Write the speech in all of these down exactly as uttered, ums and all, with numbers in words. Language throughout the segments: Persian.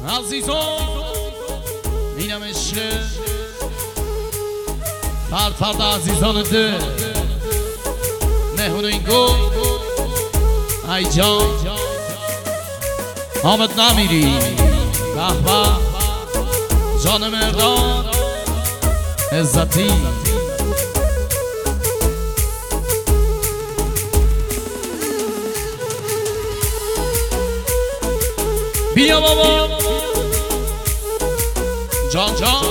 عزیزان اینم عشق فرد فرد عزیزان ده مهون این گل ای جان حامد نمیری به به جان مردان عزتی بیا بابا جان جان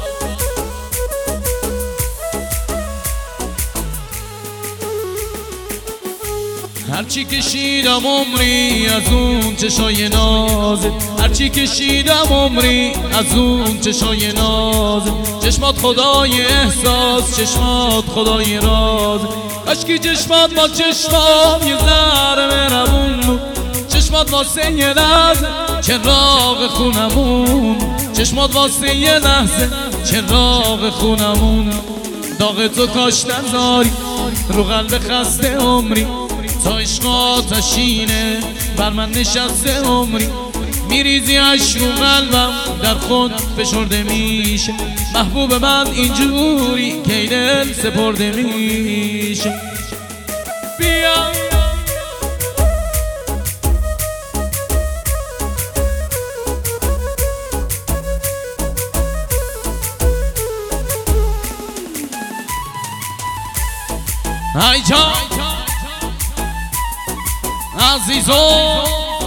هرچی کشیدم عمری از اون چشای نازت، هرچی کشیدم عمری از اون چشای نازت، چشمات خدای احساس، چشمات خدای راز، اشکی چشمات با چشمام یه ذره مهربون بود، چشمات واسه یه لحظه چراغ خونمون، چشمات واسه یه لحظه چراغ خونمون، داغ تو کاش نذاری رو قلب خسته عمری، تا عشق آتشینه بر من نشسته عمری، میریزی عشق رو قلبم در خود فشرده میشه، محبوب من اینجوری که دل سپرده میشه. بیا ای جان عزیزان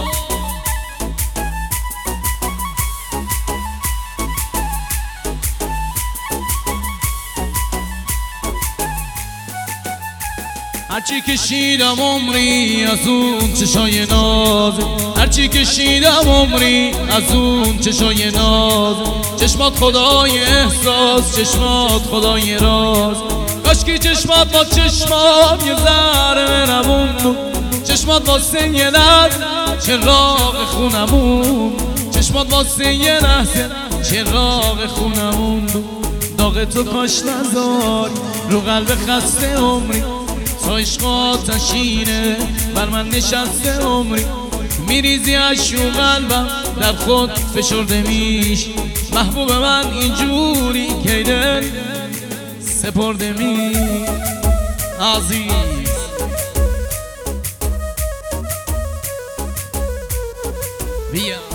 هرچی کشیدم عمری از اون چشای ناز، هرچی کشیدم عمری از اون چشای ناز، چشمات خدای احساس، چشمات خدای راز، کاشکی چشمات با چشمام یه ذره مهربون بود، چشمات واسه یه لحظه چراغ خونمون، چشمات واسه یه لحظه چراغ خونمون بود، داغ تو کاش نذاری رو قلب خسته عمری، تا عشق آتشینه بر من نشسته عمری، میریزی عشق رو قلبم در خود فشرده میشه، محبوب من اینجوری که دل سپرده می عزیز. بیا